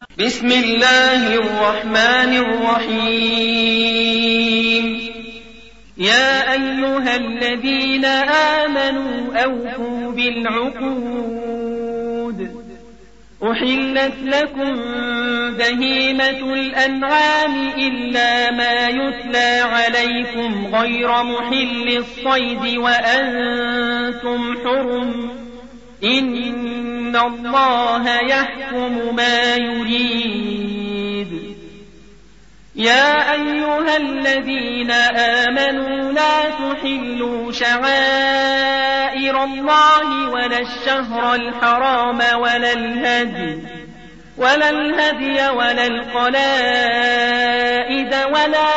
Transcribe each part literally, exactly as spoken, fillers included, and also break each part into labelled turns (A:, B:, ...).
A: بسم الله الرحمن الرحيم. يا أيها الذين آمنوا أوفوا بالعقود. أحلت لكم بهيمة الأنعام إلا ما يتلى عليكم غير محل الصيد وأنتم حرم. إن الله يحكم ما يريد. يا أيها الذين آمنوا لا تحلوا شعائر الله ولا الشهر الحرام ولا الهدي ولا الهدي ولا القلائد ولا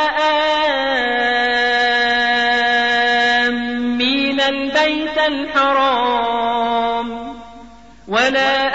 A: آمين البيت الحرام ولا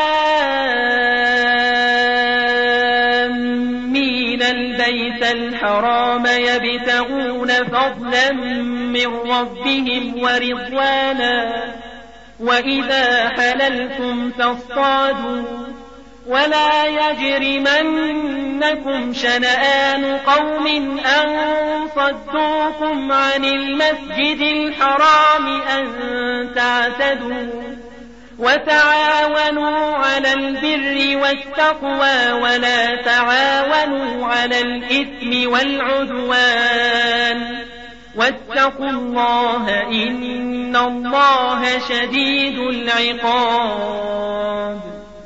A: آمين البيت الحرام يبتغون فضلا من ربهم ورضوانا. وإذا حللتم فاصطادوا ولا يجرمنكم شنآن قوم أن صدوكم عن المسجد الحرام أن تعتدوا. وتعاونوا على البر والتقوى ولا تعاونوا على الإثم والعدوان. واتقوا الله إن الله شديد العقاب.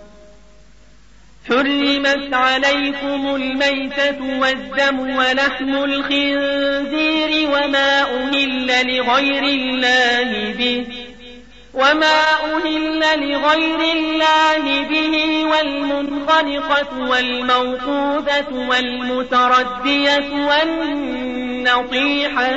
A: حرمت عليكم الميتة والدم ولحم الخنزير وما أهل لغير الله به وما أهل لغير الله به والمنخنقة والموقوذة والمتردية والنطيحة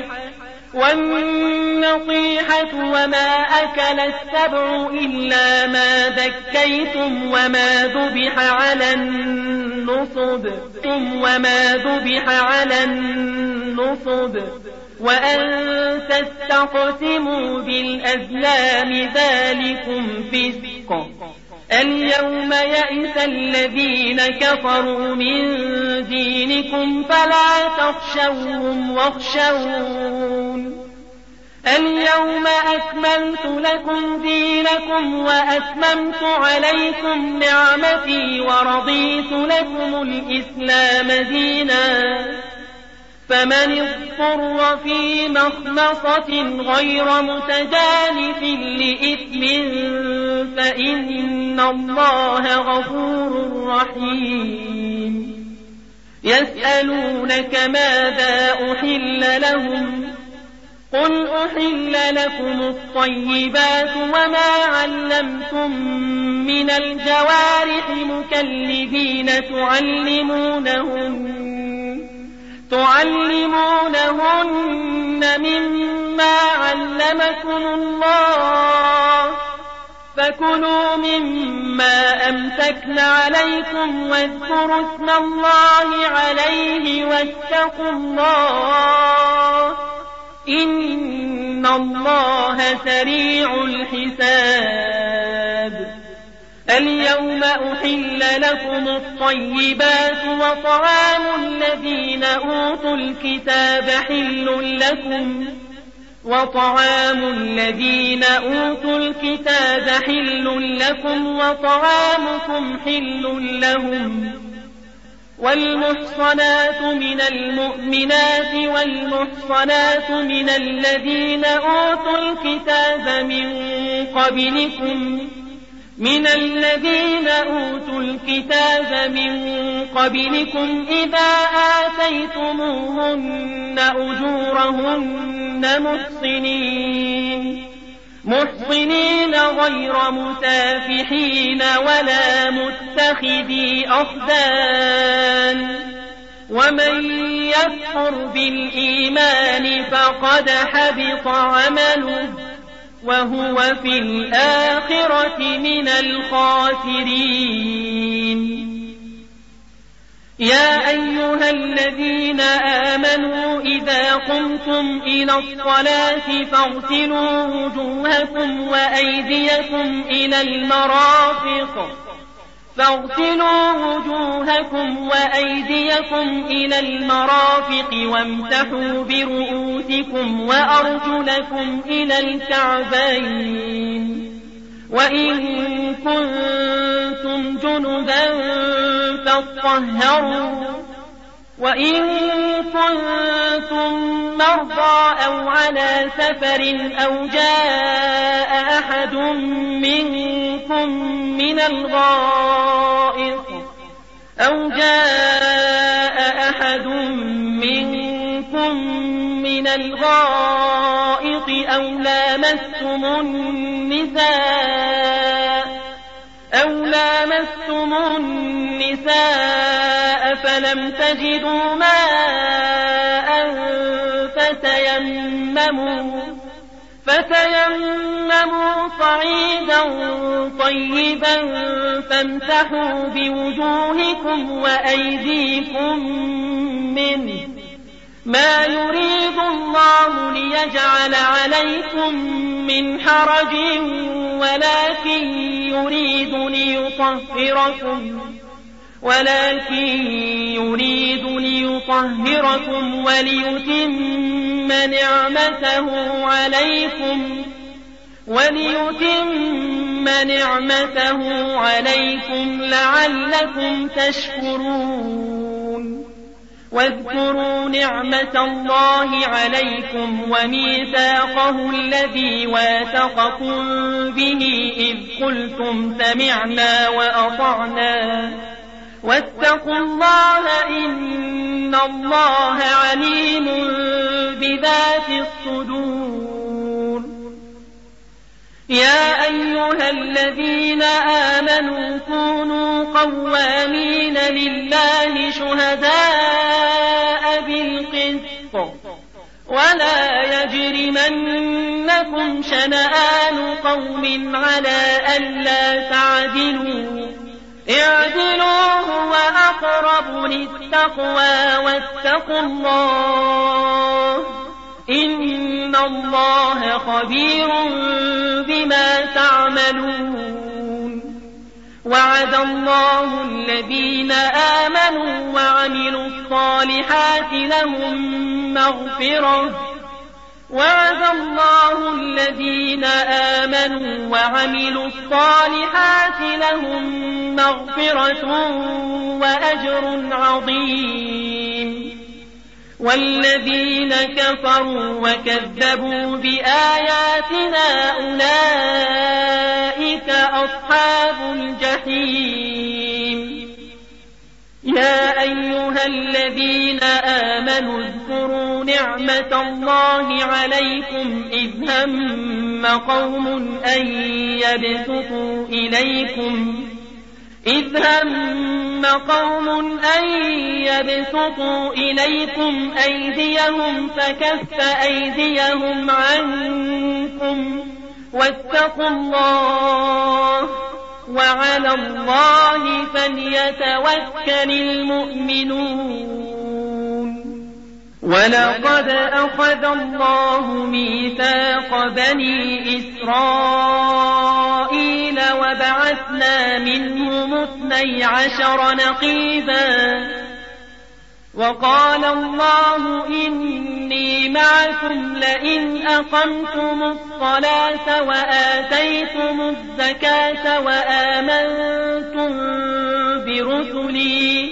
A: والنطيحة وما أكل السبع إلا ما ذكيتم وما ذبح على النصب وما ذبح على النصب وأن تستقسموا بالأزلام ذلكم فسق. اليوم يئس الذين كفروا من دينكم فلا تخشوهم واخشون. اليوم أكملت لكم دينكم وأتممت عليكم نعمتي ورضيت لكم الإسلام دينا. فمن اضطر في مخمصة غير متجانف لإثم فإن الله غفور رحيم. يسألونك ماذا أحل لهم قل أحل لكم الطيبات وما علمتم من الجوارح مكلبين تعلمونهن تعلمونهن مما علمكم الله فكلوا مما أمسكن عليكم واذكروا اسم الله عليه واتقوا الله إن الله سريع الحساب. اليوم أحل لكم الطيبات وطعام الذين أوتوا الكتاب حل لكم وطعام الذين أوتوا الكتاب حل لكم وطعامكم حل لهم. والمحصنات من المؤمنات والمحصنات من الذين أوتوا الكتاب من قبلكم من الذين أوتوا الكتاب من قبلكم إذا آتيتموهن أجورهن محصنين محصنين غير مسافحين ولا متخذي أخدان. ومن يكفر بالإيمان فقد حبط عمله وهو في الآخرة من الخاسرين. يا أيها الذين آمنوا إذا قمتم إلى الصلاة فاغسلوا وجوهكم وأيديكم إلى المرافق فاغسلوا وجوهكم وأيديكم إلى المرافق وامسحوا برؤوسكم وأرجلكم إلى الكعبين وإن كنتم جنبا فاطهروا وإن كنتم مرضى أو على سفر أو جاء أحد منكم من الغائط أو جاء أحد منكم من الغائط أو لامستم النساء أو لامستم النساء فلم تجدوا ماء فتيمموا فتيمموا صعيدا طيبا فامسحوا بوجوهكم وأيديكم منه ما يريد الله ليجعل عليكم من حرج ولكن يريد ليطهركم ولكن يريد ليطهركم وليتم نعمته عليكم وليتم نعمته عليكم لعلكم تشكرون واذكروا نعمة الله عليكم وميثاقه الذي واثقكم به إذ قلتم سمعنا وأطعنا واتقوا الله إن الله عليم بذات الصدور يا أيها الذين آمنوا كونوا قوامين لله شهداء بالقسط ولا يجرمنكم شنآن قوم على ألا تعدلوا اعدلوا هو أقرب للتقوى واتقوا الله إن الله خبير بما تعملون وعد الله الذين آمنوا وعملوا الصالحات لهم مغفرة وعد الله الذين آمنوا وعملوا الصالحات لهم مغفرة وأجر عظيم والذين كفروا وكذبوا بآياتنا أولئك أصحاب الجحيم يا أيها الذين آمنوا اذكروا نعمة الله عليكم إذ هم قوم أن يبسطوا إليكم إذ هم قوم أن يبسطوا إليكم أيديهم فكف أيديهم عنكم واتقوا الله وعلى الله فليتوكل المؤمنون ولقد أخذ الله ميثاق بني إسرائيل وبعثنا منهم اثني عشر نقيبا وقال الله إني معكم لئن أقمتم الصلاة وآتيتم الزكاة وآمنتم برسلي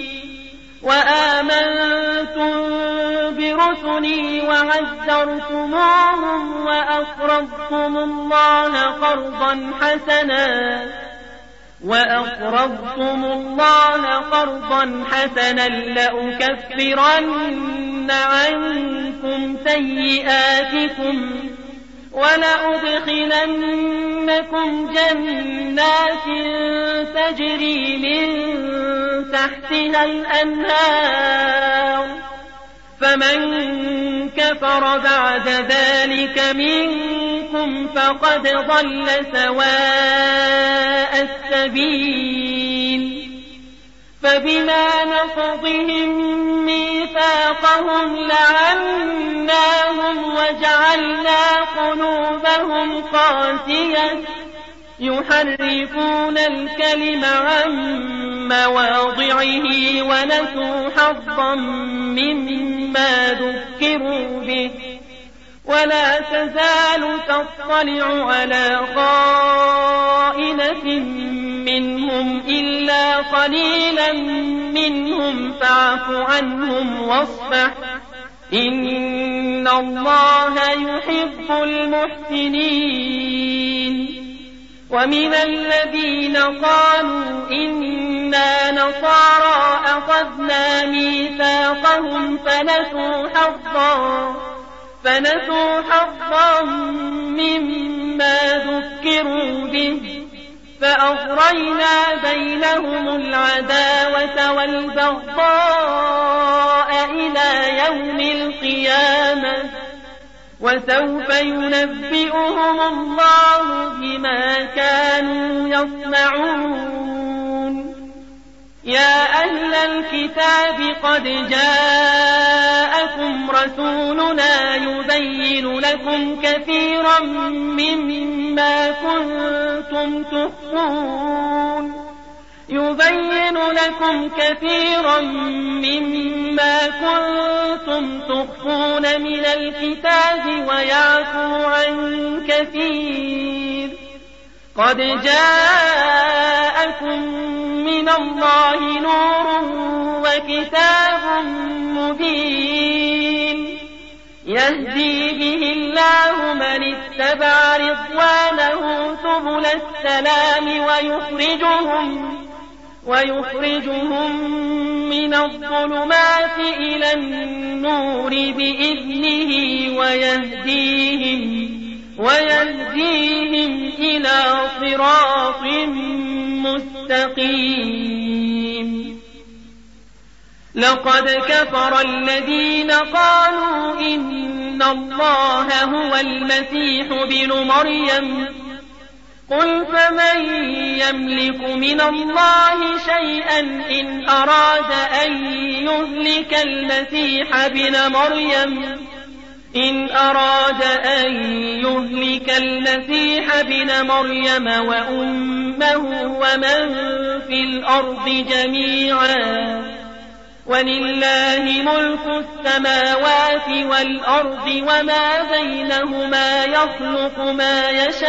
A: وآمنتم برسلي وعزرتموهم وأقرضتم الله قرضا حسنا وأقرضتم الله قرضا حسنا لأكفرن عنكم سيئاتكم ولأدخلنكم جنات تجري من تحتها الأنهار فمن كفر بعد ذلك منكم فقد ضل سواء السبيل فبما نقضهم ميثاقهم لعناهم وجعلنا قلوبهم قاسية يحرفون الكلم عن مواضعه ونسوا حظا مما ذكروا به ولا تزال تطلع على خائنة منهم إلا قليلا منهم فاعف عنهم واصفح إن الله يحب المحسنين. ومن الذين قالوا إنا نصارى أخذنا ميثاقهم فنسوا حظا فنسوا حظا مما ذكروا به فأغرينا بينهم العداوة والبغضاء إلى يوم القيامة وسوف ينبئهم الله بما كانوا يصنعون. يا أهل الكتاب قد جاءكم رسولنا يبين لكم كثيرا مما كنتم تخفون يبين لكم كثيرا مما كنتم تخفون من الكتاب ويعفو عن كثير. قد جاءكم من الله نور وكتاب مبين يهدي به الله من اتبع رضوانه سبل السلام ويخرجهم ويخرجهم من الظلمات إلى النور بإذنه ويهديهم ويهديهم إلى صراط مستقيم. لقد كفر الذين قالوا إن الله هو المسيح ابن مريم قل فمن يملك من الله شيئا إن أراد أن يهلك المسيح ابن مريم إن أراد أن يهلك المسيح ابن مريم وأمه ومن في الأرض جميعا ولله ملك السماوات والأرض وما بينهما يخلق ما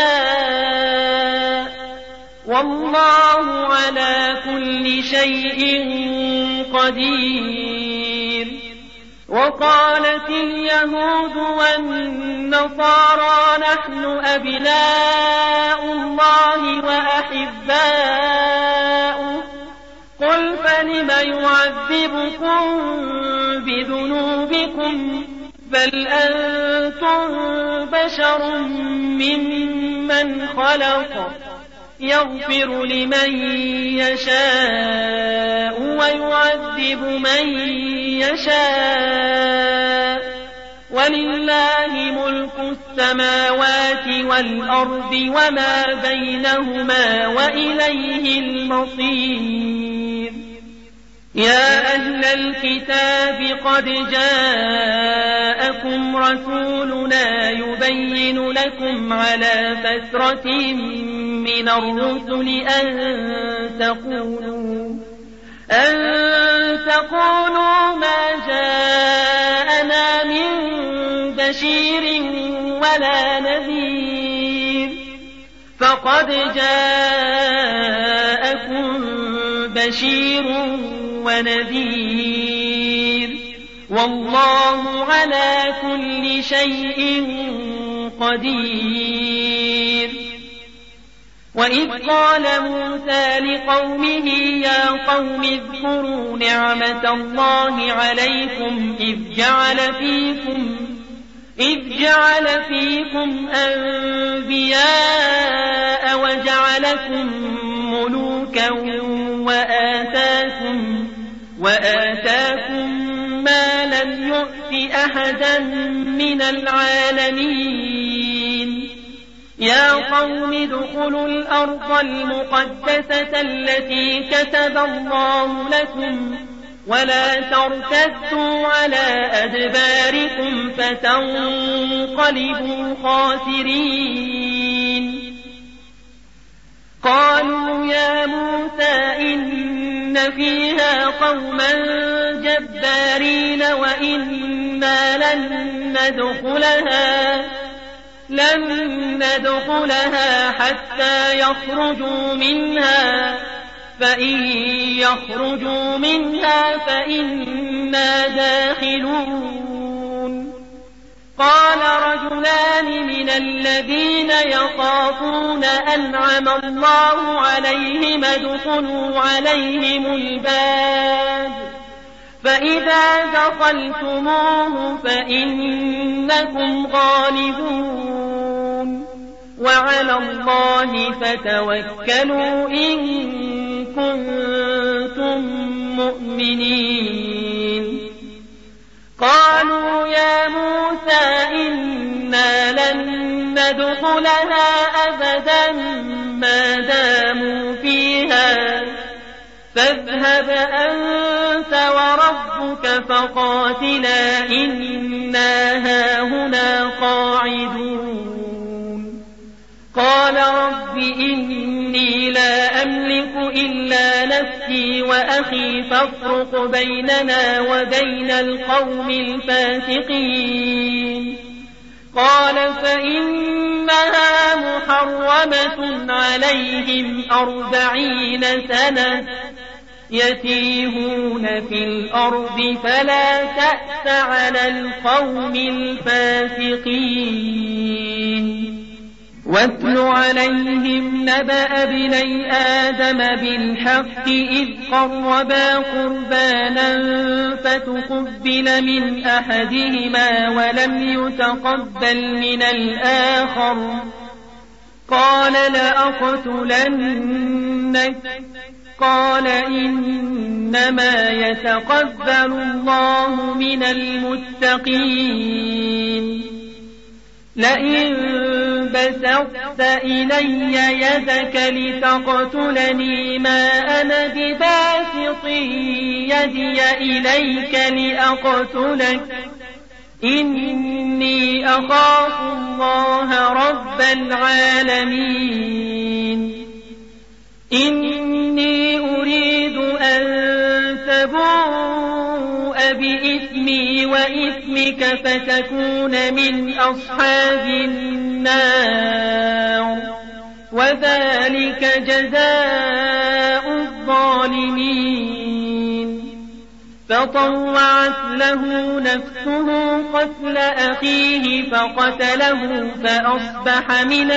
A: يشاء والله على كل شيء قدير. وقالت اليهود والنصارى نحن أبناء الله وأحباؤه قل فلم يعذبكم بذنوبكم بل أنتم بشر ممن خلق يغفر لمن يشاء ويعذب من يشاء ولله ملك السماوات والأرض وما بينهما وإليه المصير. يا أهل الكتاب قد جاءكم رسولنا يبين لكم على فترة من الرسل أن تقولوا أن تقولوا ما جاءنا من بشير ولا نذير فقد جاءكم بشير ونذير والله على كل شيء قدير. وإذ قال موسى لقومه يا قوم اذكروا نعمة الله عليكم إذ جعل فيكم إذ جعل فيكم أنبياء وجعلكم ملوكا وآتاكم وآتاكم ما لم يؤت أحدا من العالمين. يا قوم ادخلوا الأرض المقدسة التي كتب الله لكم ولا ترتدوا على أدباركم فتنقلبوا خاسرين. قالوا يا موسى إن فيها قوما جبارين وإنا لن ندخلها لن ندخلها حتى يخرجوا منها فإن يخرجوا منها فإنا داخلون. قال رجلان من الذين يخافون أنعم الله عليهم ادخلوا عليهم الباب فإذا دخلتموه فإنكم غالبون وعلى الله فتوكلوا إن كنتم مؤمنين. قالوا يا موسى إنا لن ندخلها أبدا ما داموا فيها فاذهب أنت وربك فقاتلا إنا هاهنا قاعدون. قال رب إني لا أملك إلا نفسي وأخي فافرق بيننا وبين القوم الفاسقين. قال فإنها محرمة عليهم أربعين سنة يتيهون في الأرض فلا تأس على القوم الفاسقين. واتل عليهم نبأ ابني آدم بالحق إذ قربا قربانا فتقبل من أحدهما ولم يتقبل من الآخر قال لأقتلنك قال إنما يتقبل الله من المتقين. لئن بسطت إلي يدك لتقتلني ما أنا بباسط يدي إليك لأقتلك إني أخاف الله رب العالمين. إني أريد أن تبوء بإثمي وإثمك فتكون من أصحاب النار وذلك جزاء الظالمين. فطوعت له نفسه قتل أخيه فقتله فأصبح من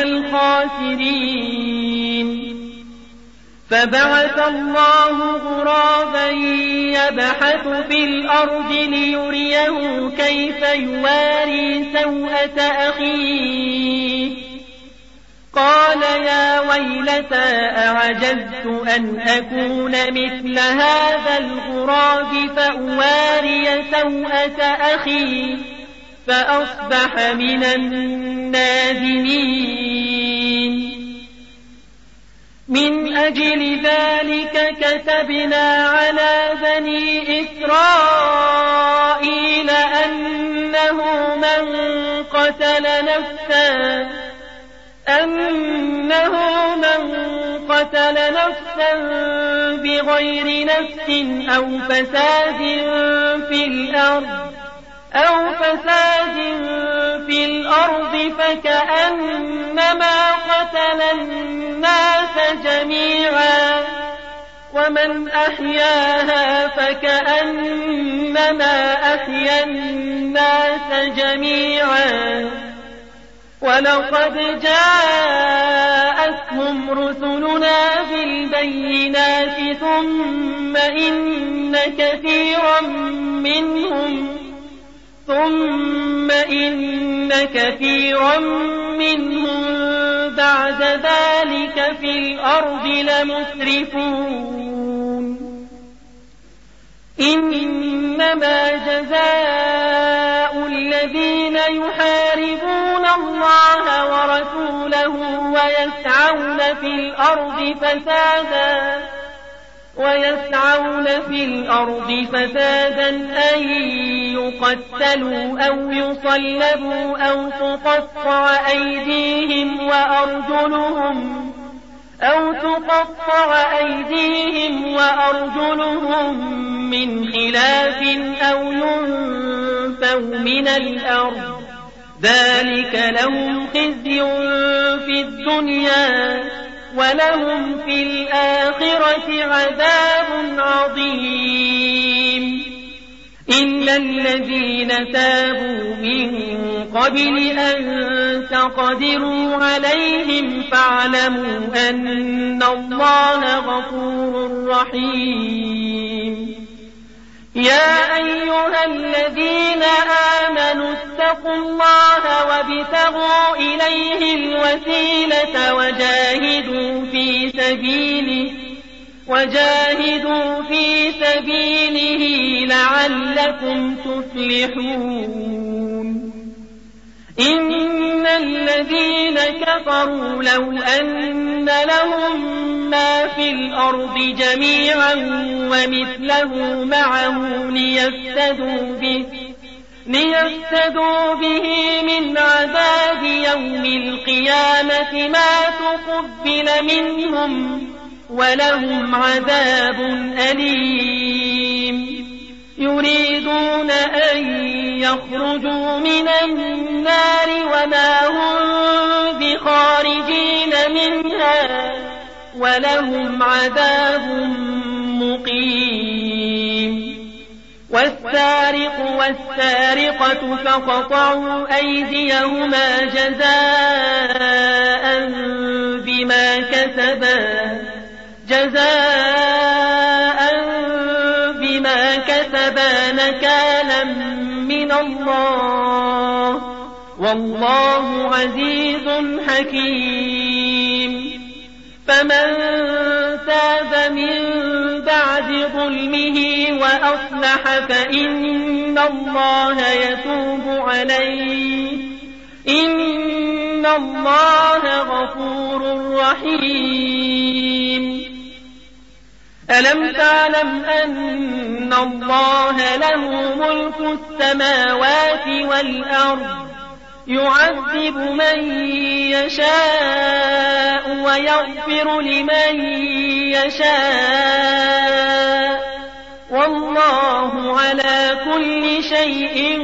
A: الخاسرين. فبعث الله غرابا يبحث في الأرض ليريه كيف يواري سوءة أخيه قال يا ويلتى أعجزت أن أكون مثل هذا الغراب فأواري سوءة أخي فأصبح من النادمين. من أجل ذلك كتبنا على بني إسرائيل أنه من قتل نفسا أنه من قتل نفسا بغير نفس أو فساد في الأرض أو فساد في الأرض فكأنما قتل الناس جميعا ومن أحياها فكأنما أحيا الناس جميعا. ولقد جاءتهم رسلنا بالبينات ثم إن كثيرا منهم ثم إن كثيرا منهم بعد ذلك في الأرض لمسرفون. إنما جزاء الذين يحاربون الله ورسوله ويسعون في الأرض فسادا ويسعون في الأرض فسادا أن يقتلوا أو يصلبوا أو تقطع أيديهم وأرجلهم أو تقطع أيديهم وأرجلهم من خلاف أو ينفوا من الأرض ذلك لهم خزي في الدنيا ولهم في الآخرة عذاب عظيم إلا الذين تابوا من قبل أن تقدروا عليهم فاعلموا أن الله غفور رحيم يا أيها الذين آمنوا اتقوا الله وابتغوا إليه الوسيلة وجاهدوا في سبيله وجاهدوا في سبيله لعلكم تفلحون إن الذين كفروا لو أن لهم ما في الأرض جميعا ومثله معه ليفتدوا به ليفتدوا به من عذاب يوم القيامة ما تقبل منهم ولهم عذاب أليم يريدون أن يخرجوا من النار وما هم بخارجين منها ولهم عذاب مقيم والسارق والسارقة فقطعوا أيديهما جزاء بما كسبا جزاء بما كسبا نكالا من الله والله عزيز حكيم فمن تاب من بعد ظلمه وأصلح فإن الله يتوب عليه إن الله غفور رحيم ألم تعلم أن الله له ملك السماوات والأرض يعذب من يشاء ويغفر لمن يشاء والله على كل شيء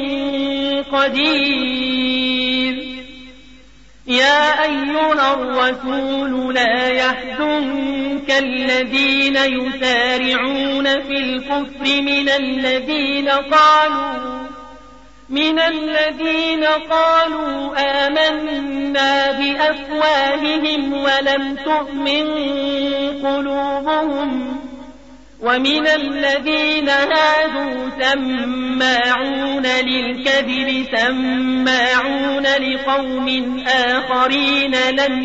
A: قدير يا أيها الرسول لا يحزنك الذين يسارعون في الكفر من الذين قالوا من الذين قالوا آمنا بأفواههم ولم تؤمن قلوبهم ومن الذين هادوا سماعون للكذب سماعون لقوم آخرين لم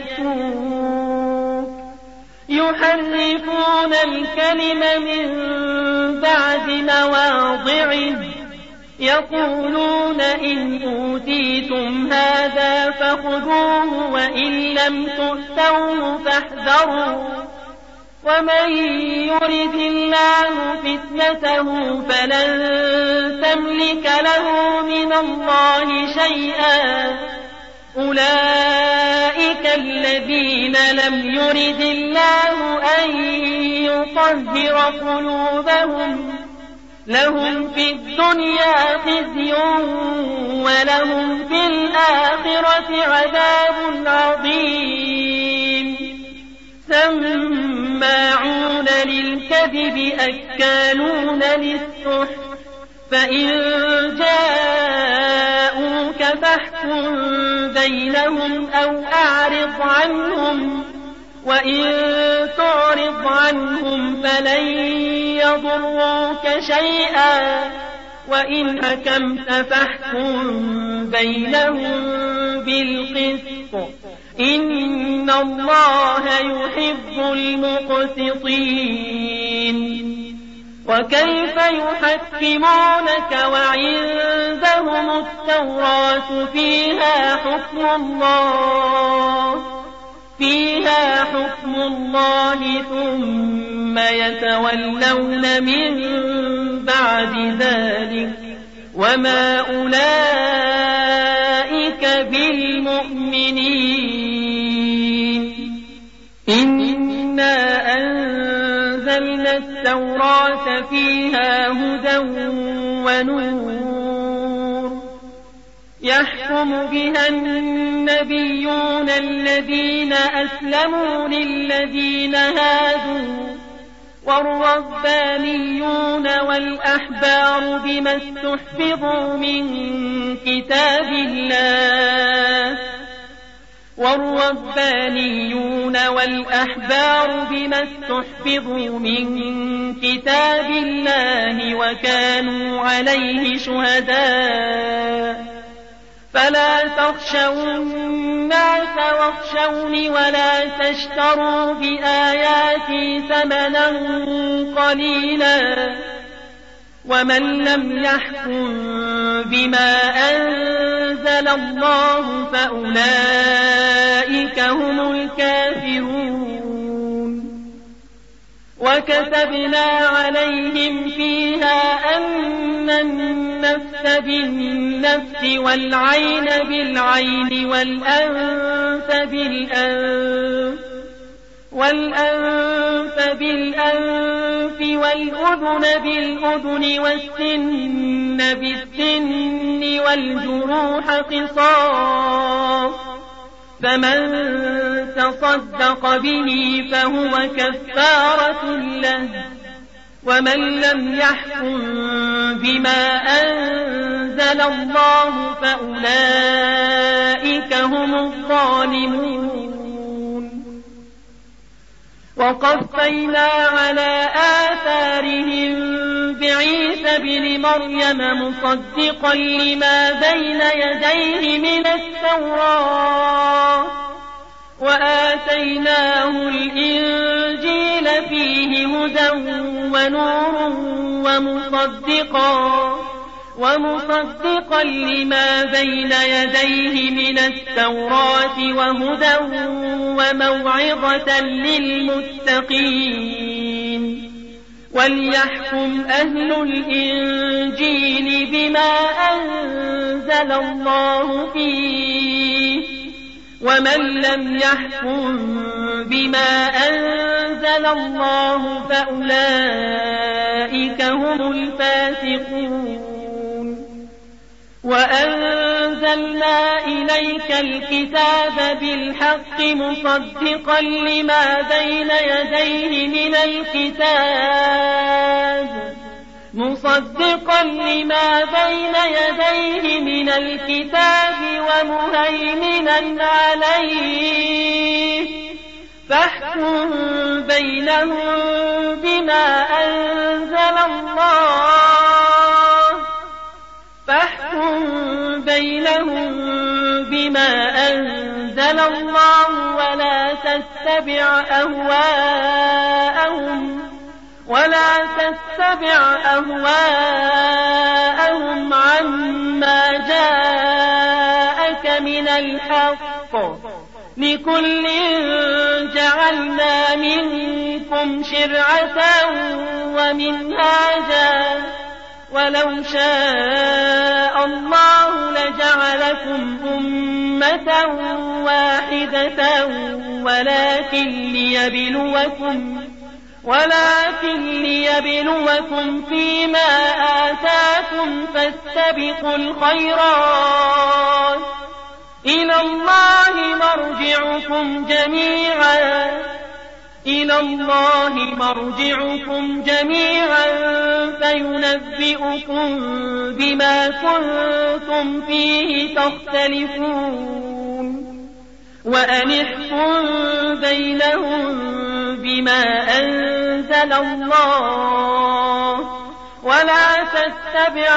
A: يأتوك يحرفون الكلم من بعد مواضعه يقولون إن أوتيتم هذا فخذوه وإن لم تؤتوه فاحذروا ومن يرد الله فتنته فلن تملك له من الله شيئا أولئك الذين لم يرد الله أن يطهر قلوبهم لهم في الدنيا خزي ولهم في الآخرة عذاب عظيم سماعون للكذب أكالون للسحت فإن جاءوك فاحكم بينهم أو أعرض عنهم وإن تعرض عنهم فلن يضروك شيئا وإن حكمت فاحكم بينهم بالقسط إن الله يحب المقسطين وكيف يحكمونك وعندهم التوراة فيها حكم الله فيها حكم الله ثم يتولون من بعد ذلك وما أولئك بالمؤمنين إن التوراة فيها هدى ونور يحكم بها النبيون الذين أسلموا للذين هادوا والربانيون والأحبار بما استحفظوا من كتاب الله والربانيون والأحبار بما استحفظوا من كتاب الله وكانوا عليه شهداء فلا تخشوا الناس واخشوني ولا تشتروا بآياتي ثمنا قليلا ومن لم يحكم بما أنزل الله فأولئك هم الكافرون وكتبنا عليهم فيها أن النفس بالنفس والعين بالعين والأنف بالأنف والأنف بالأنف والأذن بالأذن والسن بالسن والجروح قصاص فمن تصدق به فهو كفارة له ومن لم يحكم بما أنزل الله فأولئك هم الظالمون وقفينا على آثارهم بعيسى بن مريم مصدقا لما بين يديه من التوراة وآتيناه الإنجيل فيه هدى ونور ومصدقا ومصدقا لما بين يديه من التوراة وهدى وموعظة للمتقين وليحكم أهل الإنجيل بما أنزل الله فيه ومن لم يحكم بما أنزل الله فأولئك هم الفاسقون وأنزلنا إليك الكتاب بالحق مصدقا لما بين يديه من الكتاب مصدقا لما بين يديه من الكتاب ومهيمنا عليه فاحكم بينهم بما أنزل الله فاحكم بينهم بما أنزل الله ولا تتبع أهواءهم ولا تتبع أهواءهم عما جاءك من الحق لكل جعلنا منكم شرعة ومنهاجا ولو شاء الله لجعلكم أمة واحدة ولكن ليبلوكم ولكن ليبلوكم فيما آتاكم فاستبقوا الخيرات إلى الله مرجعكم جميعا إلى الله مرجعكم جميعا فينبئكم بما كنتم فيه تختلفون وأنحكم بينهم بما أنزل الله ولا تتبع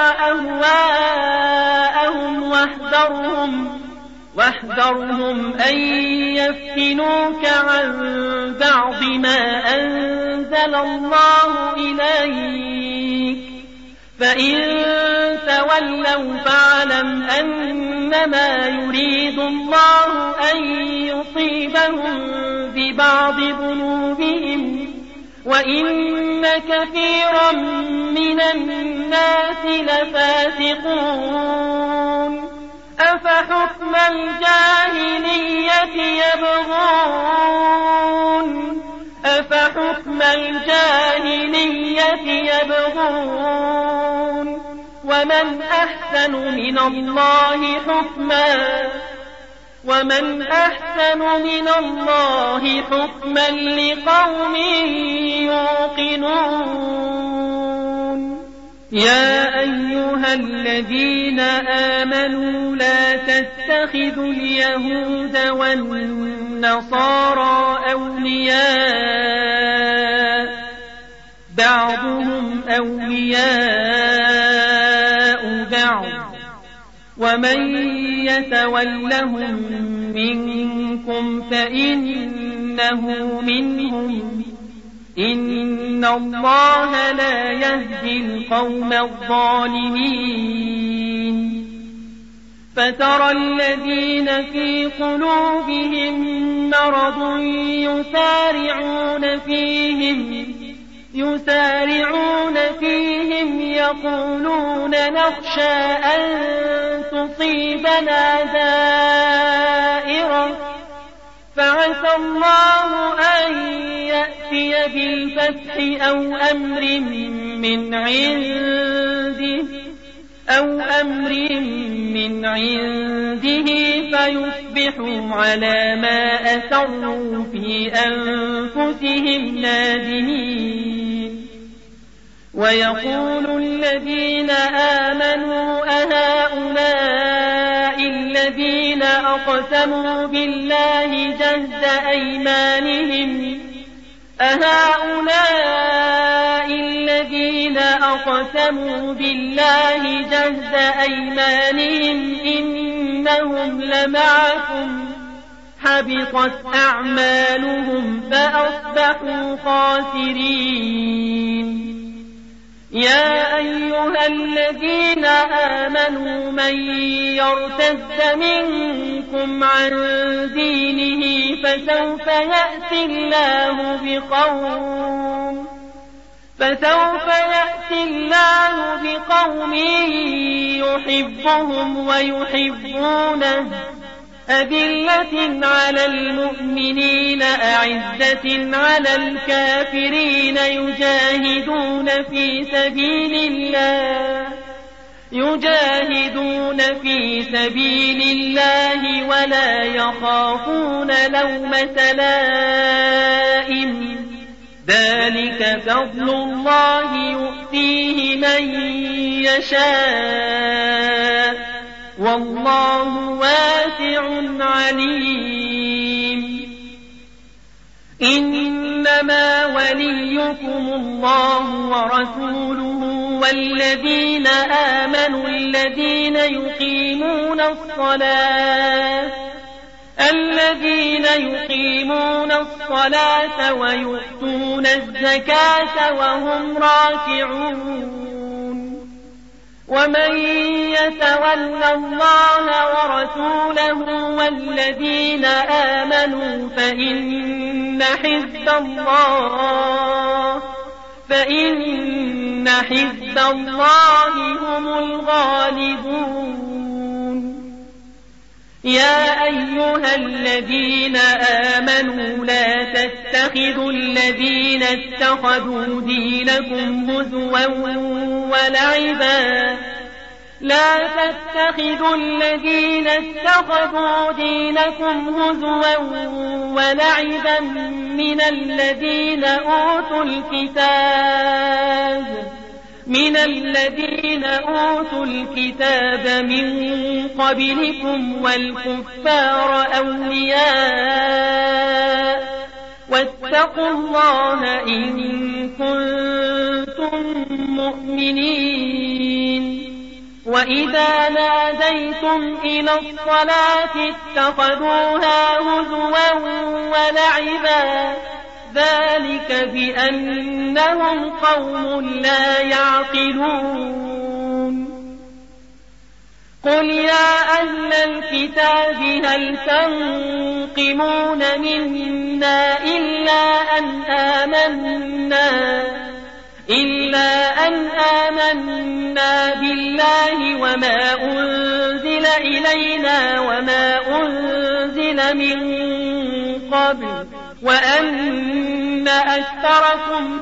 A: أهواءهم واحذرهم واحذرهم أن يفتنوك عن بعض ما أنزل الله إليك فإن تولوا فاعلم أنما يريد الله أن يصيبهم ببعض ذنوبهم وإن كثيرا من الناس لفاسقون أفحكم الجاهلية يبغون أفحكم الجاهلية يبغون ومن أحسن من الله حكما ومن أحسن من الله حكما لقوم يوقنون يا أيها الذين آمنوا لا تتخذوا اليهود والنصارى أولياء بعضهم أولياء بعض ومن يتولهم منكم فإنه منهم إن الله لا يهدي القوم الظالمين فترى الذين في قلوبهم مرض يسارعون فيهم يسارعون فيهم يقولون نخشى أن تصيبنا دائرة فعسى الله أن يأتي بالفتح أو أمر من عنده أو أمر من عنده فيصبحوا على ما أسروا في أنفسهم نادمين ويقول الذين آمنوا أهؤلاء الذين أقسموا بالله جهد أيمانهم أهؤلاء الذين أقسموا بالله جهد أيمانهم إنهم لمعكم حبطت أعمالهم فأصبحوا خاسرين يا أيها الذين آمنوا من يرتد منكم عن دينه فسوف يأتي الله بقوم فسوف يأتي الله بقوم يحبهم ويحبونه أذلة على المؤمنين أعزة على الكافرين يجاهدون في سبيل الله يجاهدون في سبيل الله ولا يخافون لومة لائم ذلك فضل الله يؤتيه من يشاء والله واسع عليم إنما وليكم الله ورسوله والذين آمنوا الذين يقيمون الصلاة الذين يقيمون الصلاة ويؤتون الزكاة وهم راكعون ومن يتول الله ورسوله والذين آمنوا فإن حزب الله فإن حزب الله هم الغالبون يا أيها الذين آمنوا لا تتخذوا الذين اتخذوا دينكم هزوا ولعبا لا تتخذوا الذين اتخذوا دينكم هزوا ولعبا من الذين أوتوا الكتاب من الذين أوتوا الكتاب من قبلكم والكفار أولياء واتقوا الله إن كنتم مؤمنين وإذا ناديتم إلى الصلاة اتخذوها هزوا ولعبا ذلك بأنهم قوم لا يعقلون قل يا أهل الكتاب هل تنقمون منا إلا أن آمنا إلا أن آمنا بالله وما أنزل إلينا وما أنزل من قبل وأن أكثركم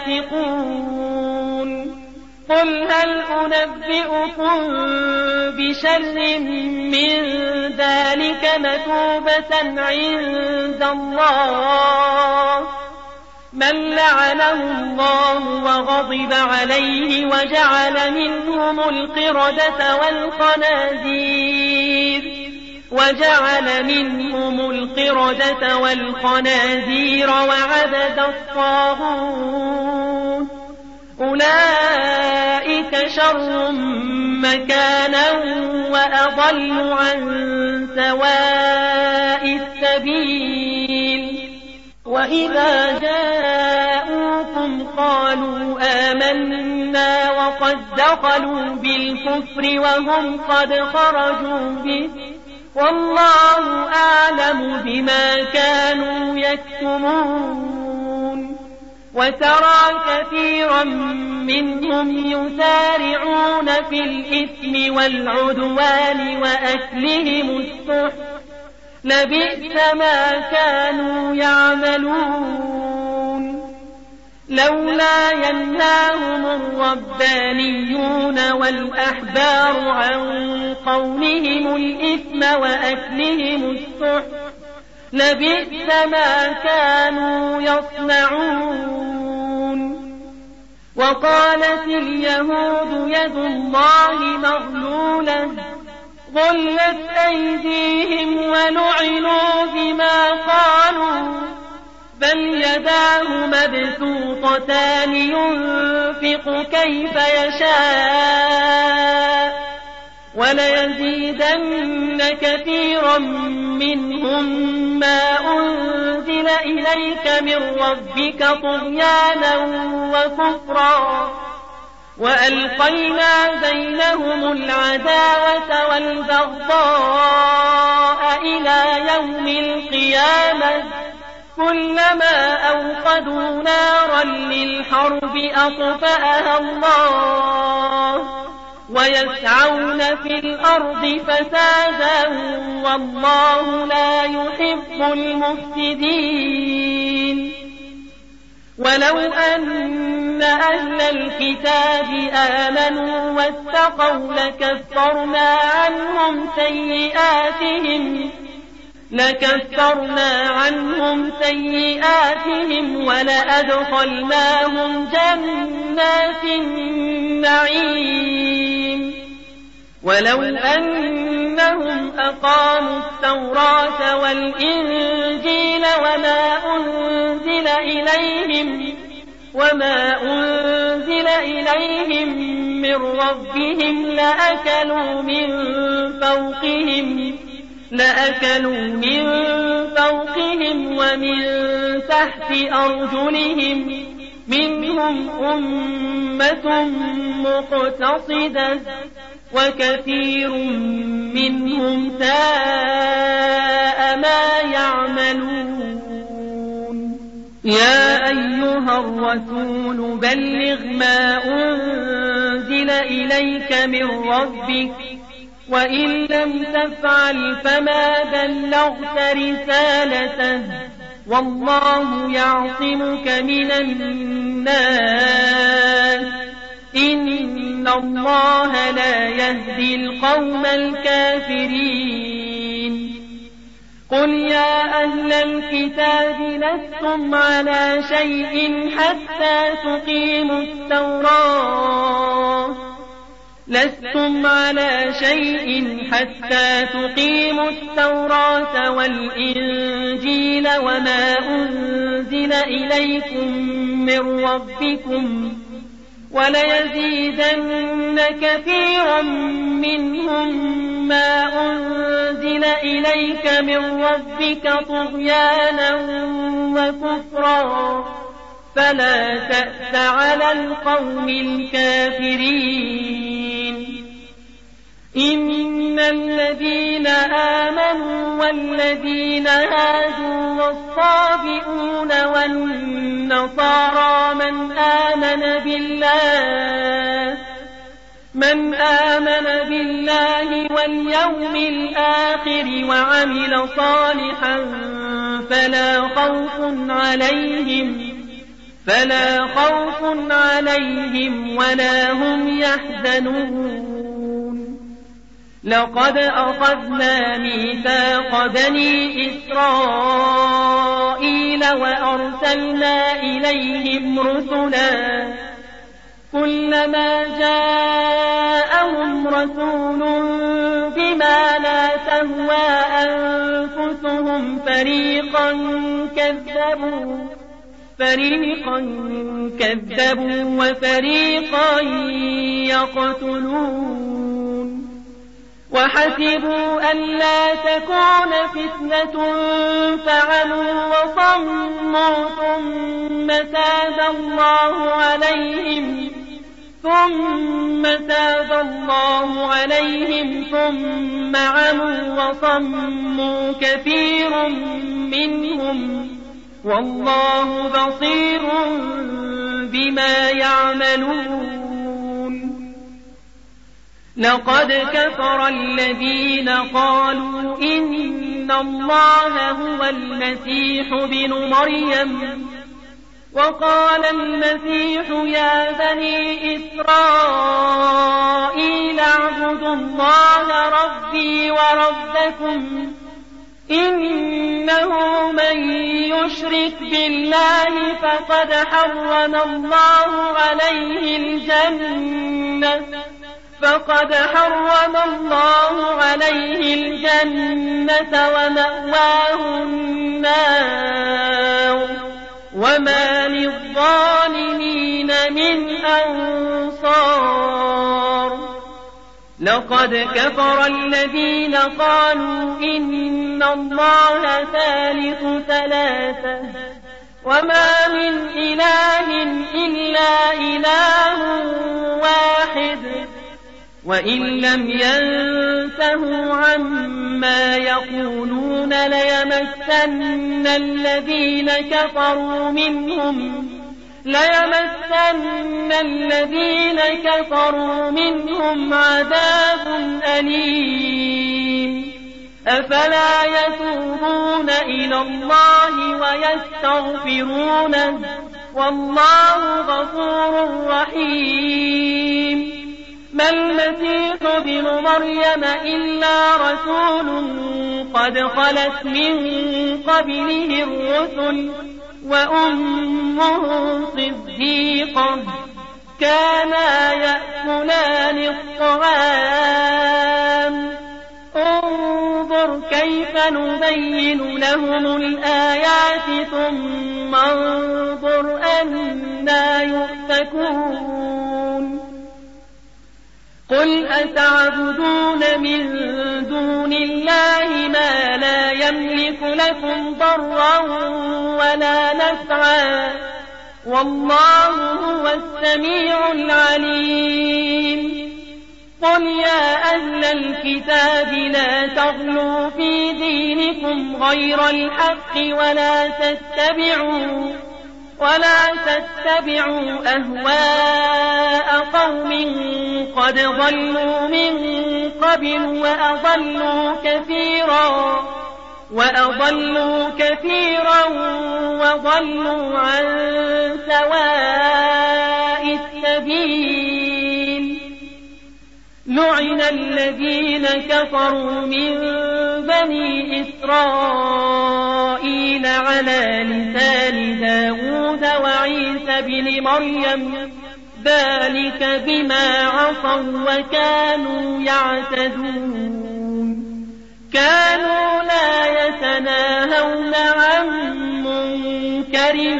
A: فاسقون قل هل أنبئكم بشر من ذلك مثوبة عند الله من لعنه الله وغضب عليه وجعل منهم القردة والخنازير وجعل منهم القردة والخنازير وعبد الطاغوت أولئك شر مكانا وأضل عن سواء السبيل وإذا جاءوكم قالوا آمنا وقد دخلوا بالكفر وهم قد خرجوا به والله أعلم بما كانوا يكتمون وترى كثيرا منهم يسارعون في الإثم والعدوان وأكلهم السحت لبئس ما كانوا يعملون لولا ينهاهم الربانيون والأحبار عن قولهم الإثم وأكلهم السحت لبئس ما كانوا يصنعون وقالت اليهود يد الله مغلولة غلت أيديهم ولعنوا بما قالوا بل يداه مبسوطتان ينفق كيف يشاء وليزيدن كثيرا منهم ما أنزل إليك من ربك طغيانا وكفرا وألقينا بينهم العداوة والبغضاء إلى يوم القيامة كلما أوقدوا نارا للحرب أطفأها الله ويسعون في الأرض فسادا والله لا يحب المفسدين ولو أن أهل الكتاب آمنوا واتقوا لكفرنا عنهم سيئاتهم لكفرنا عنهم سيئاتهم ولأدخلناهم جنات النعيم ولو أنهم أقاموا التوراة والإنجيل وما أنزل إليهم وما أنزل إليهم من ربهم لأكلوا من فوقهم لأكلوا من فوقهم ومن تحت أرجلهم منهم أمة مقتصدة وكثير منهم ساء ما يعملون يا أيها الرسول بلغ ما أنزل إليك من ربك وإن لم تفعل فما بلغت رسالته والله يعصمك من الناس إن الله لا يهدي القوم الكافرين قل يا أهل الكتاب لستم على شيء حتى تقيموا التوراة لستم على شيء حتى تقيموا التوراة والإنجيل وما أنزل إليكم من ربكم وليزيدن كثيرا منهم ما أنزل إليك من ربك طغيانا وكفرا فلا تأس على القوم الكافرين إن الذين آمنوا والذين هادوا والصابئون والنصارى من آمن بالله من آمن بالله واليوم الآخر وعمل صالحا فلا خوف عليهم فلا خوف عليهم ولا هم يحزنون لقد أخذنا ميثاق بني إسرائيل وأرسلنا إليهم رسلا كلما جاءهم رسول بما لا تهوى أنفسهم فريقا كذبوا فريقا كذبوا وفريقا يقتلون وحسبوا ألا تكون فتنة فعموا وصموا ثم تاب الله عليهم ثم تاب الله عليهم ثم عموا وصموا كثير منهم والله بصير بما يعملون لقد كفر الذين قالوا إن الله هو المسيح بن مريم وقال المسيح يا بني إسرائيل اعبدوا الله ربي وربكم إنه من يشرك بالله فقد حرم الله عليه الجنة فقد حرم الله عليه الجنة ومأواه النار وما للظالمين من أنصار لقد كفر الذين قالوا إن الله ثالث ثلاثة وما من إله إلا إله واحد وإن لم ينتهوا عما يقولون ليمسن الذين كفروا منهم ليمسن الذين كفروا منهم عذاب أليم أفلا يتوبون إلى الله ويستغفرونه والله غفور رحيم ما المسيح ابن مريم إلا رسول قد خلت من قبله الرسل وأمه صديقة كانا يأكلان الطعام انظر كيف نبين لهم الآيات ثم انظر أنا يؤفكون قل أتعبدون من دون الله ما لا يملك لكم ضرا ولا نفعا والله هو السميع العليم قل يا أهل الكتاب لا تغلوا في دينكم غير الحق ولا تتبعوا ولا تتبعوا أهواء قوم قد ضلوا من قبل وأضلوا كثيرا وأضلوا كثيرا وضلوا عن سواء السبيل لعن الذين كفروا من بني إسرائيل على لسان داود وعيسى بن مريم ذلك بما عصوا وكانوا يعتدون كانوا لا يتناهون عن منكر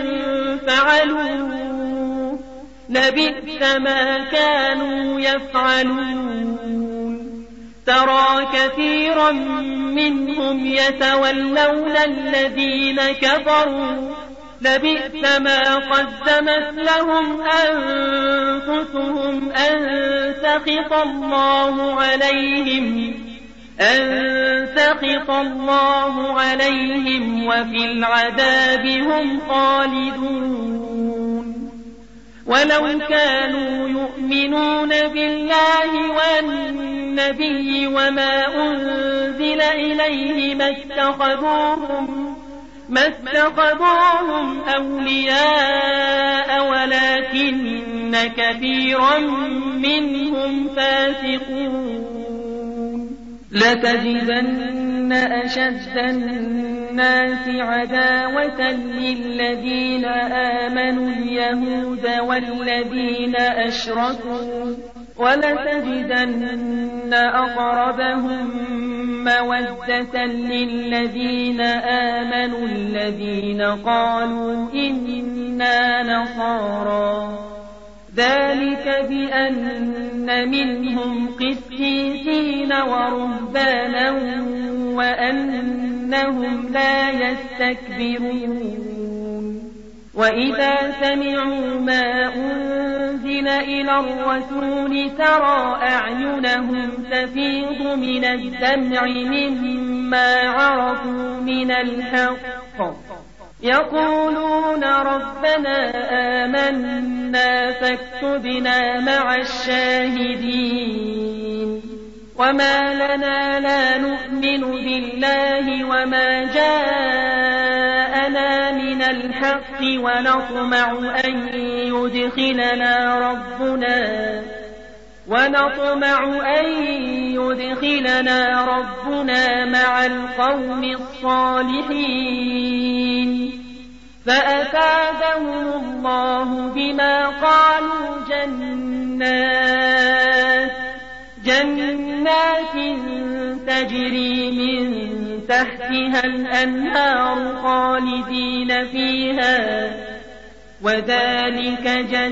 A: فعلوه لبئس ما كانوا يفعلون ترى كثيرا منهم يتولون الذين كفروا لبئس ما قدمت لهم أنفسهم أن سخط الله عليهم أن سخط الله عليهم وفي العذاب هم خالدون ولو كانوا يؤمنون بالله والنبي وما أنزل إليه ما اتخذوهم ما اتخذوهم أولياء ولكن كثيرا منهم فاسقون لتجدن أشد الناس عداوة للذين آمنوا اليهود والذين أشركوا ولتجدن أقربهم مودة للذين آمنوا الذين قالوا إنا نصارى ذلك بأن منهم قسيسين ورهبانا وأنهم لا يستكبرون وإذا سمعوا ما أنزل إلى الرسول ترى أعينهم تفيض من الدمع مما عرفوا من الحق يقولون ربنا آمنا فاكتبنا مع الشاهدين وما لنا لا نؤمن بالله وما جاءنا من الحق ونطمع أن يدخلنا ربنا ونطمع أن يدخلنا ربنا مع القوم الصالحين فأفادهم الله بما قالوا جنات جنات تجري من تحتها الأنهار خالدين فيها وذلك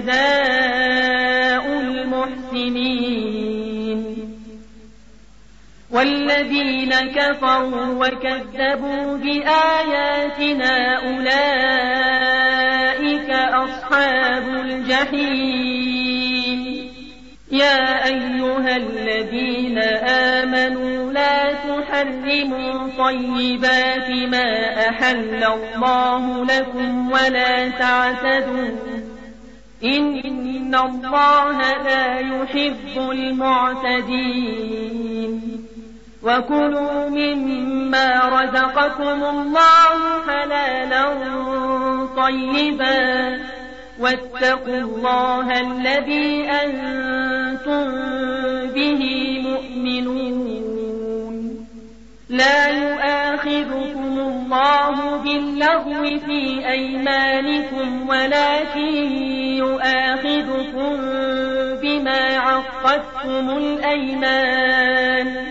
A: جزاء المحسنين والذين كفروا وكذبوا بآياتنا أولئك أصحاب الجحيم يا أيها الذين آمنوا لا تحرموا طيبات ما أحل الله لكم ولا تعتدوا إن الله لا يحب المعتدين وكلوا مما رزقكم الله حلالا طيبا واتقوا الله الذي أنتم به مؤمنون لا يؤاخذكم الله باللغو في أيمانكم ولكن يؤاخذكم بما عقدتم الأيمان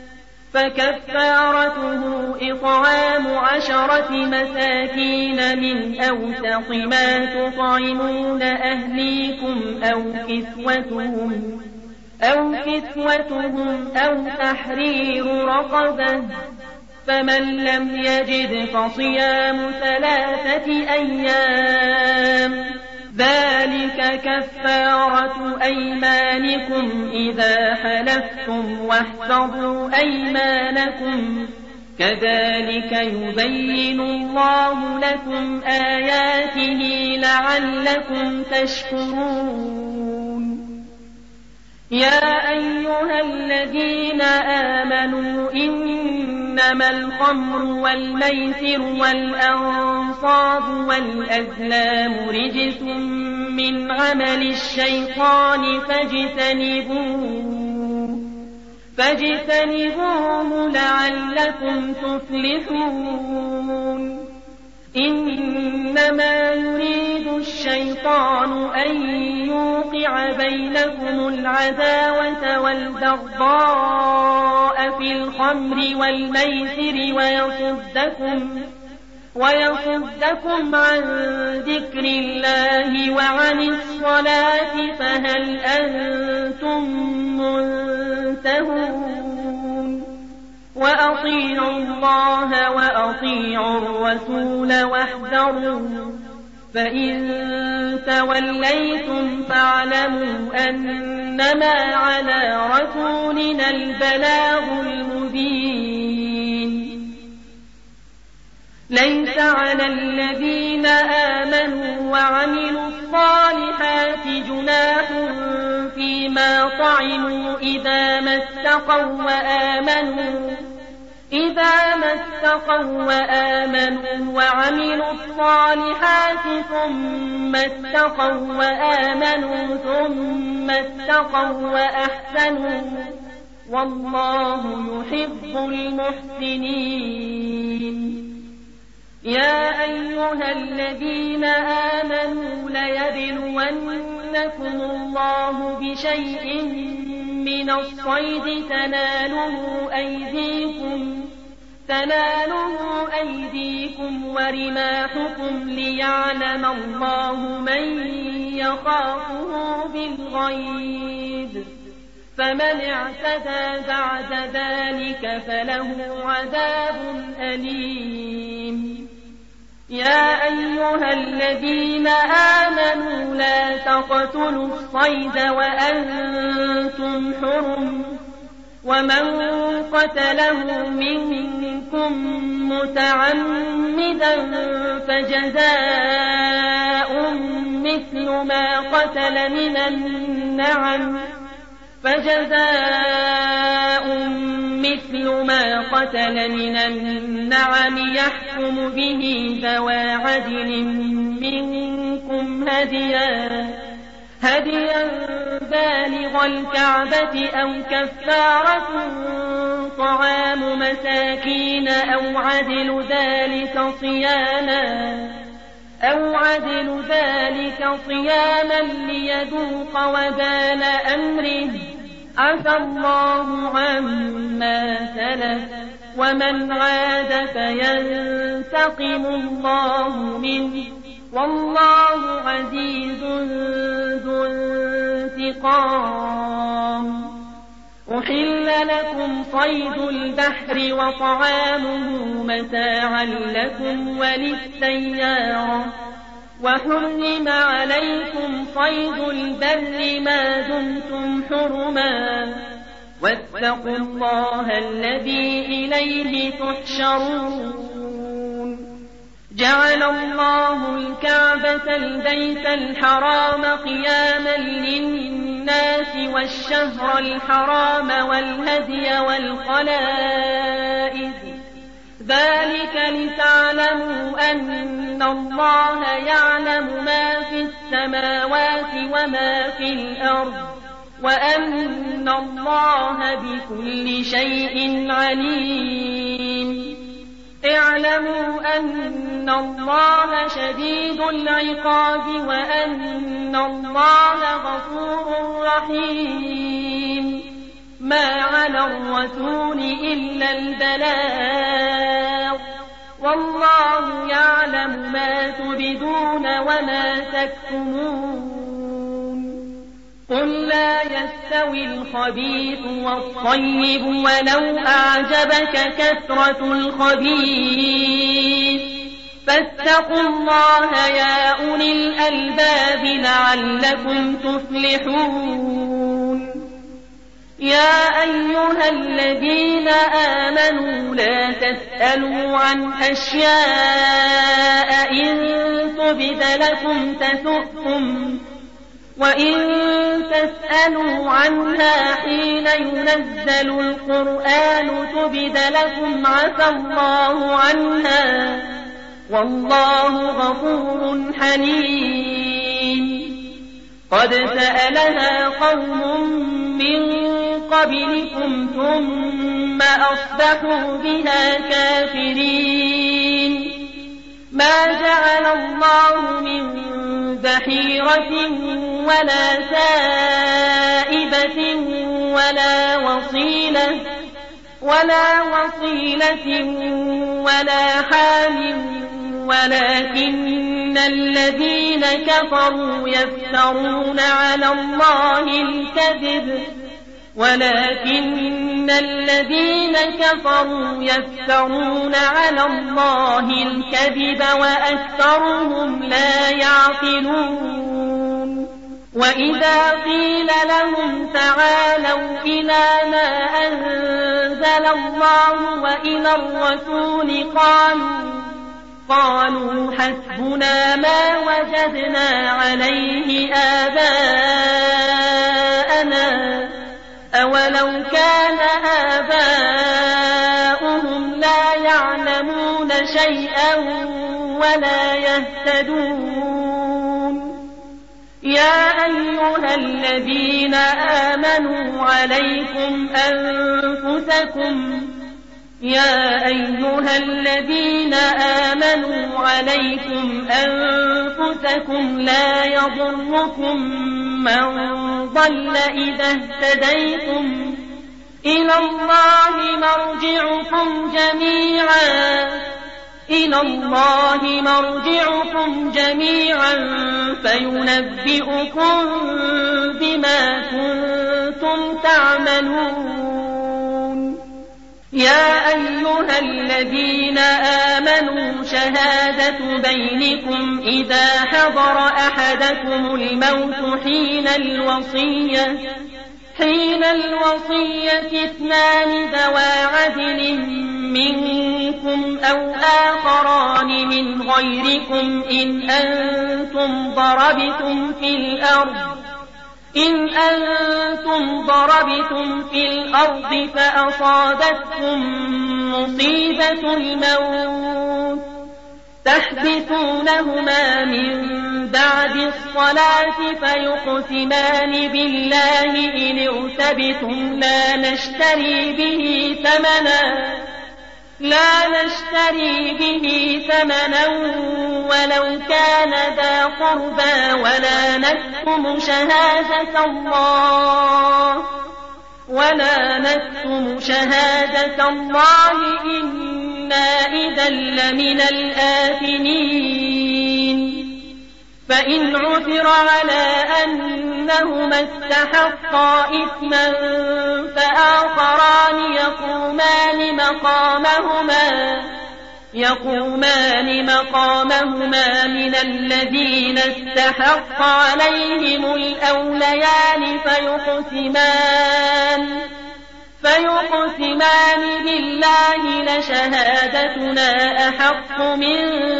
A: فكفارته إطعام عشرة مساكين من أوسط ما تطعمون أهليكم أو كسوتهم أو كسوتهم أو تحرير رقبة فمن لم يجد فصيام ثلاثة أيام ذلك كفارة أيمانكم إذا حلفتم واحفظوا أيمانكم كذلك يبين الله لكم آياته لعلكم تشكرون يا أيها الذين آمنوا إنما الخمر والميسر والأنصاب والأزلام رجس من عمل الشيطان فاجتنبوه فاجتنبوه لعلكم تفلحون إنما يريد الشيطان أن يوقع بينكم العداوة والبغضاء في الخمر والميسر ويصدكم ويصدكم عن ذكر الله وعن الصلاة فهل أنتم منتهون وأطيعوا الله وأطيعوا الرسول واحذروا فإن توليتم فاعلموا أنما على رسولنا البلاغ المبين ليس على الذين آمنوا وعملوا الصالحات جناح فيما طعموا إذا ما اتقوا وآمنوا إذا ما اتقوا وآمنوا وعملوا الصالحات ثم اتقوا وآمنوا ثم اتقوا وأحسنوا والله يحب المحسنين. يا أيها الذين آمنوا ليبلونكم الله بشيء من الصيد تناله أيديكم تناله أيديكم ورماحكم ليعلم الله من يخافه بالغيب، فمن اعتدى بعد ذلك فله عذاب أليم. يا أيها الذين آمنوا لا تقتلوا الصيد وأنتم حرم، ومن قتله منكم متعمدا فجزاء مثل ما قتل من النعم فجزاء مثل ما قتل من النعم يحكم به ذوى عدل منكم هديا هديا بالغ الكعبة أو كفارة طعام مساكين أو عدل ذلك صياما أو عدل ذلك صياما ليذوق وبال أمره، عفى الله عما سلف ومن عاد فينتقم الله منه والله عزيز ذو انتقام. أحل لكم صيد البحر وطعامه متاعا لكم وللسيارة، وحرم عليكم صيد البر ما دمتم حرما، واتقوا الله الذي إليه تحشرون. جعل الله الكعبة البيت الحرام قياما للناس والشهر الحرام والهدي والقلائد، ذلك لتعلموا أن الله يعلم ما في السماوات وما في الأرض وأن الله بكل شيء عليم. اعلموا أن الله شديد العقاب وأن الله غفور رحيم. ما على الرسول إلا البلاغ، والله يعلم ما تبدون وما تكتمون. قل لا يستوي الخبيث والطيب ولو أعجبك كثرة الخبيث، فاتقوا الله يا أولي الألباب لعلكم تفلحون. يا أيها الذين آمنوا لا تسألوا عن أشياء إن تبد لكم تسؤكم، وإن تسألوا عنها حين ينزل القرآن تبد لكم عفى الله عنها والله غفور حليم. قد سألها قوم من قبلكم ثم أصبحوا بها كافرين. ما جعل الله من بحيرة ولا سائبة ولا وصيلة ولا وصيلة ولا حام، ولكن الذين كفروا يفترون على الله الكذب ولكن الذين كفروا يفترون على الله الكذب وأكثرهم لا يعقلون. وإذا قيل لهم تعالوا إلى ما أنزل الله وإلى الرسول قالوا قالوا حسبنا ما وجدنا عليه آباءنا أولو كان آباؤهم ضلالا ولا يهتدون. يا أيها الذين آمنوا عليكم أنفسكم يا أيها الذين آمنوا عليكم أنفسكم لا يضركم من ضل إذا اهتديتم إلى الله مرجعكم جميعا إلى الله مرجعكم جميعا فينبئكم بما كنتم تعملون. يا أيها الذين آمنوا شهادة بينكم إذا حضر أحدكم الموت حين الوصية حين الوصية اثنان ذوى عدل منكم أو آخران من غيركم إن أنتم ضربتم في الأرض إن أنتم ضربتم في الأرض فأصابتكم مصيبة الموت تحبثونهما من بعد الصلاة فيقسمان بالله إن ارتبتم لا نشتري به ثمنا لا نشتري به ثمنا ولو كان ذا قربى ولا نكتم شهادة الله ولا نكتم شهادة الله إنا إذا لمن الآثمين. فإن عثر على أنهما استحقا إثما فآخران يقومان مقامهما يقومان مقامهما من الذين استحق عليهم الأوليان فيقسمان فيقسمان بالله لشهادتنا أحق من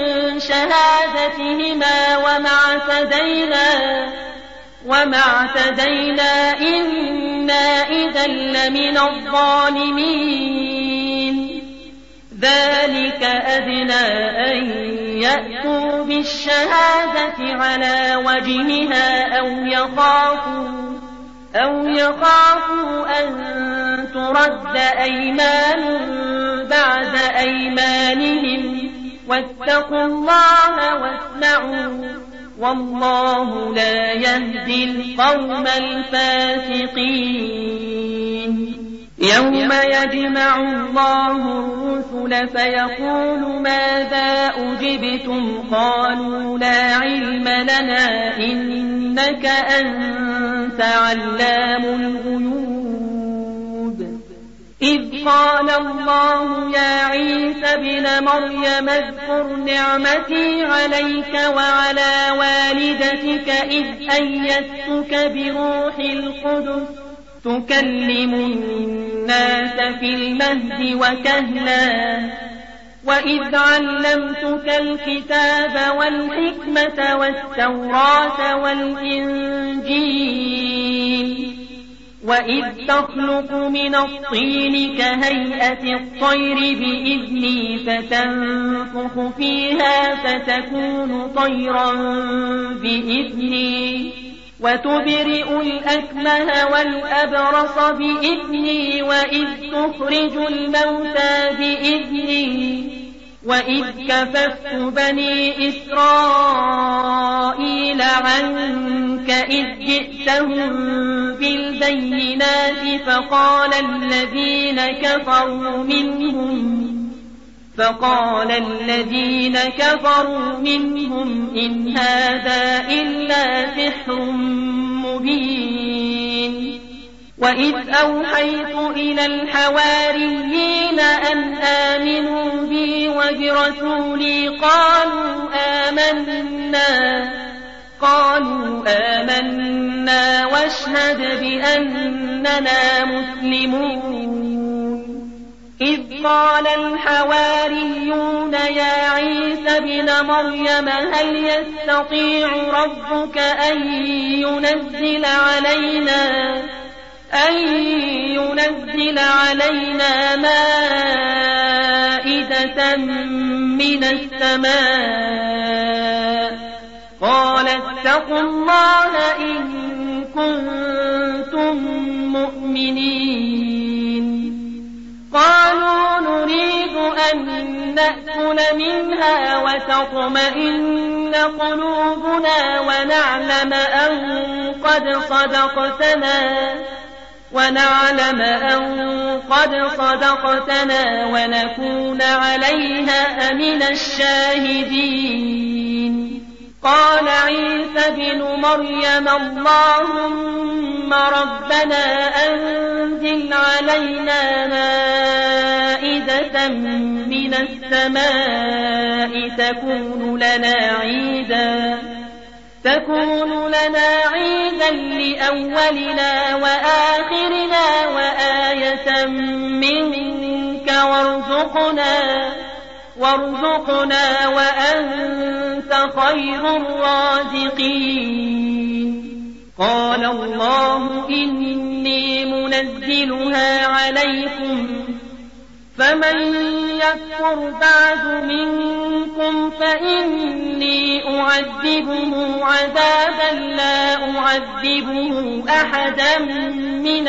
A: شهادتهما وما اعتدينا وما اعتدينا إنا إذا لمن الظالمين. ذلك أدنى أن يأتوا بالشهادة على وجهها أو يخافوا أو يخافوا أن ترد أيمان بعد أيمانهم واتقوا الله واسمعوا والله لا يهدي القوم الفاسقين. يوم يجمع الله الرسل فيقول ماذا أجبتم قالوا لا علم لنا إنك أنت علام الغيوب. إذ قال الله يا عيسى ابن مريم اذكر نعمتي عليك وعلى والدتك إذ أيدتك بروح القدس تكلم الناس في المهد وكهلا وإذ علمتك الكتاب والحكمة والتوراة والإنجيل وإذ تخلق من الطين كهيئة الطير بإذني فتنفخ فيها فتكون طيرا بإذني وتبرئ الأكمه والأبرص بإذني وإذ تخرج الموتى بإذني وإذ كففت بني إسرائيل عنك إذ جئتهم بالبينات فقال الذين كفروا منهم فقال الذين كفروا منهم إن هذا إلا سحر مبين. وإذ أوحيت إلى الحواريين أن آمنوا بي وبرسولي قالوا آمنا قالوا آمنا واشهد بأننا مسلمون. إذ قال الحواريون يا عيسى ابن مريم هل يستطيع ربك أن ينزل علينا أن ينزل علينا مائدة آية من السماء قال اتقوا الله إن كنتم مؤمنين قالوا نريد أن نأكل منها وتطمئن قلوبنا ونعلم أن قد صدقتنا ونعلم أن قد صدقتنا ونكون عليها من الشاهدين قال عيسى ابن مريم اللهم ربنا أنزل علينا مائدة من السماء تكون لنا عيدا تكون لنا عيدا لأولنا وآخرنا وآية منك وارزقنا وارزقنا وأنت خير الرازقين قال الله إني منزلها عليكم فمن يكفر بعد منكم فإني أعذبه عذابا لا أعذبه أحدا من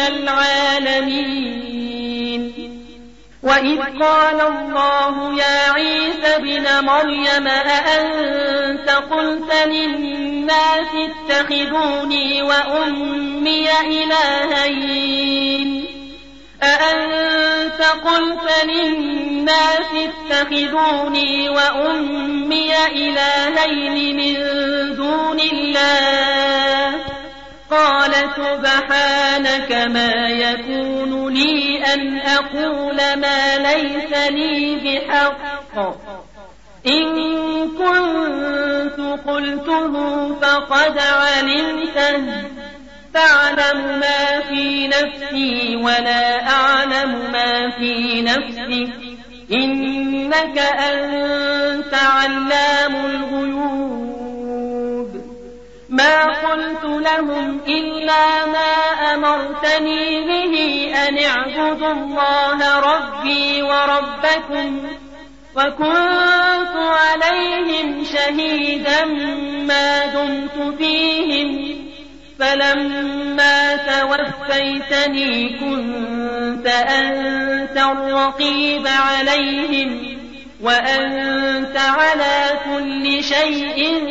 A: العالمين وإذ قال الله يا عيسى ابن مريم أأنت قلت للناس اتخذوني وأمي إلهين أأنت قلت للناس اتخذوني وأمي إلهين من دون الله قال سبحانك ما يكون لي أن أقول ما ليس لي بحق إن كنت قلته فقد علمته تعلم ما في نفسي ولا أعلم ما في نفسك إنك أنت علام الغيوب ما قلت لهم إلا ما أمرتني به أن اعبدوا الله ربي وربكم وكنت عليهم شهيدا ما دمت فيهم فلما توفيتني كنت أنت الرقيب عليهم وأنت على كل شيء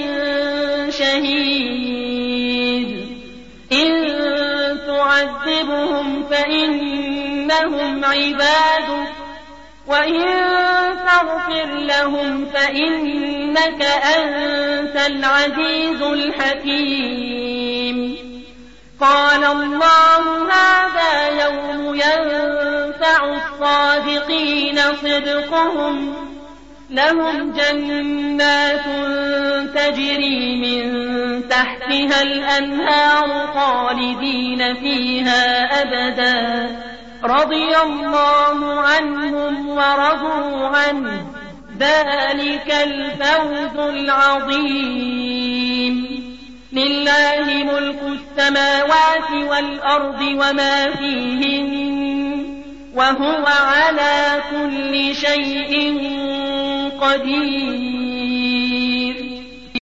A: شهيد إن تعذبهم فإنهم عبادك وإن تغفر لهم فإنك أنت العزيز الحكيم قال الله هذا يوم ينفع الصادقين صدقهم لهم جنات تجري من تحتها الأنهار خالدين فيها أبدا رضي الله عنهم ورضوا عنه ذلك الفوز العظيم لله ملك السماوات والأرض وما فيهن وهو على كل شيء قدير